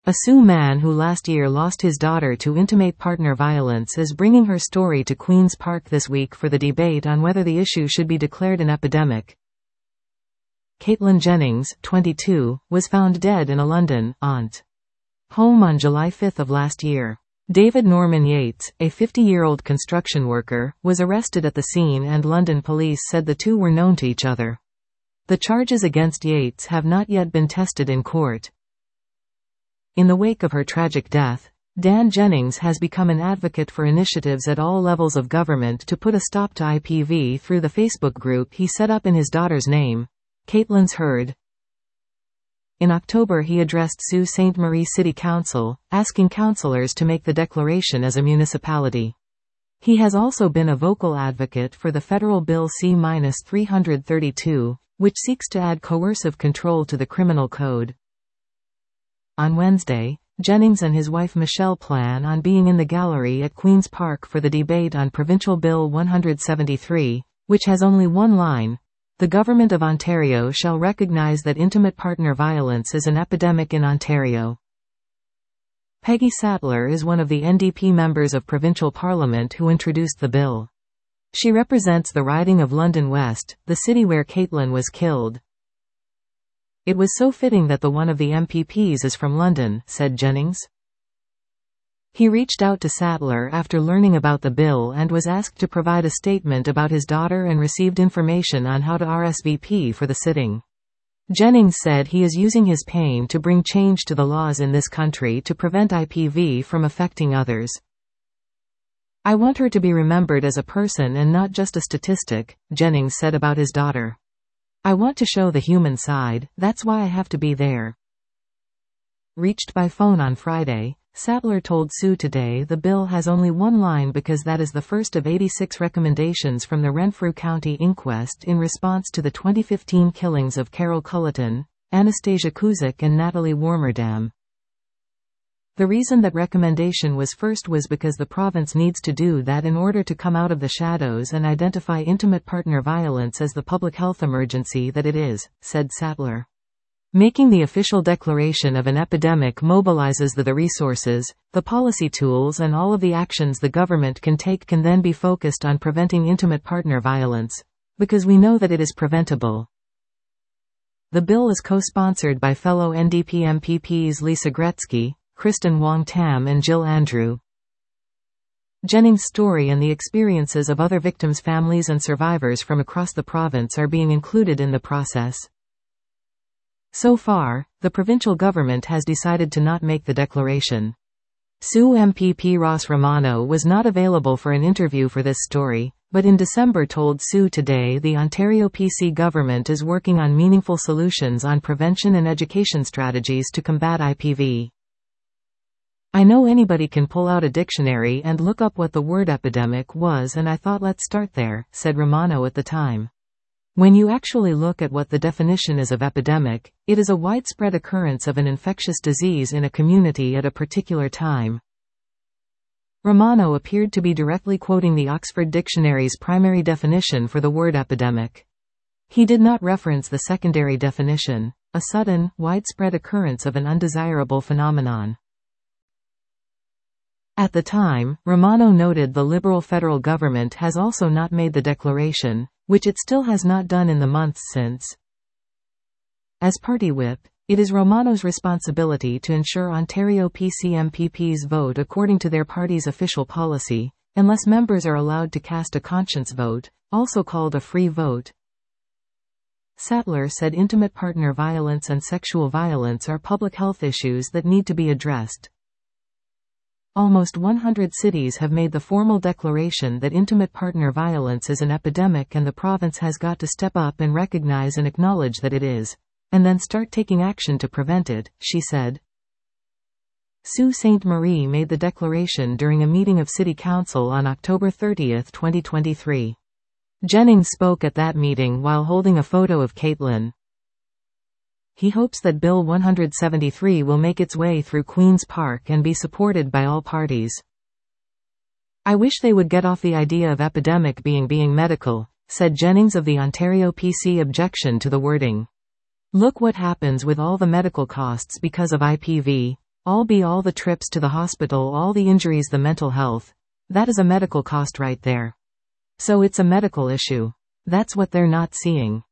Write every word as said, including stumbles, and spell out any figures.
A Sioux man who last year lost his daughter to intimate partner violence is bringing her story to Queen's Park this week for the debate on whether the issue should be declared an epidemic. Caitlin Jennings, twenty-two, was found dead in a London aunt home on July fifth of last year. David Norman Yates, a fifty-year-old construction worker, was arrested at the scene, and London police said the two were known to each other. The charges against Yates have not yet been tested in court. In the wake of her tragic death, Dan Jennings has become an advocate for initiatives at all levels of government to put a stop to I P V through the Facebook group he set up in his daughter's name, Caitlin's Herd. In October he addressed Sault Ste. Marie City Council, asking councillors to make the declaration as a municipality. He has also been a vocal advocate for the federal Bill C three thirty-two, which seeks to add coercive control to the criminal code. On Wednesday, Jennings and his wife Michelle plan on being in the gallery at Queen's Park for the debate on Provincial Bill one seventy-three, which has only one line: "The Government of Ontario shall recognise that intimate partner violence is an epidemic in Ontario." Peggy Sattler is one of the N D P members of Provincial Parliament who introduced the bill. She represents the riding of London West, the city where Caitlin was killed. "It was so fitting that the one of the M P Ps is from London," said Jennings. He reached out to Sattler after learning about the bill and was asked to provide a statement about his daughter and received information on how to R S V P for the sitting. Jennings said he is using his pain to bring change to the laws in this country to prevent I P V from affecting others. "I want her to be remembered as a person and not just a statistic," Jennings said about his daughter. "I want to show the human side, that's why I have to be there." Reached by phone on Friday, Sattler told Sioux Today the bill has only one line because that is the first of eighty-six recommendations from the Renfrew County Inquest in response to the twenty fifteen killings of Carol Culleton, Anastasia Kuzik and Natalie Warmerdam. The reason that recommendation was first was because the province needs to do that in order to come out of the shadows and identify intimate partner violence as the public health emergency that it is, said Sattler. Making the official declaration of an epidemic mobilizes the, the resources, the policy tools and all of the actions the government can take can then be focused on preventing intimate partner violence, because we know that it is preventable. The bill is co-sponsored by fellow N D P M P Ps Lisa Gretzky, Kristen Wong-Tam and Jill Andrew. Jennings' story and the experiences of other victims' families and survivors from across the province are being included in the process. So far, the provincial government has decided to not make the declaration. Sioux M P P Ross Romano was not available for an interview for this story, but in December told Sioux Today the Ontario P C government is working on meaningful solutions on prevention and education strategies to combat I P V. "I know anybody can pull out a dictionary and look up what the word epidemic was, and I thought let's start there," said Romano at the time. "When you actually look at what the definition is of epidemic, it is a widespread occurrence of an infectious disease in a community at a particular time." Romano appeared to be directly quoting the Oxford Dictionary's primary definition for the word epidemic. He did not reference the secondary definition, a sudden, widespread occurrence of an undesirable phenomenon. At the time, Romano noted the Liberal federal government has also not made the declaration, which it still has not done in the months since. As party whip, it is Romano's responsibility to ensure Ontario P C M P Ps vote according to their party's official policy, unless members are allowed to cast a conscience vote, also called a free vote. Sattler said intimate partner violence and sexual violence are public health issues that need to be addressed. Almost one hundred cities have made the formal declaration that intimate partner violence is an epidemic, and the province has got to step up and recognize and acknowledge that it is, and then start taking action to prevent it, she said. Sault Ste. Marie made the declaration during a meeting of City Council on October thirtieth, twenty twenty-three. Jennings spoke at that meeting while holding a photo of Caitlin. He hopes that Bill one seventy-three will make its way through Queen's Park and be supported by all parties. "I wish they would get off the idea of epidemic being being medical," said Jennings of the Ontario P C objection to the wording. "Look what happens with all the medical costs because of I P V. All be all the trips to the hospital, all the injuries, the mental health. That is a medical cost right there. So it's a medical issue. That's what they're not seeing.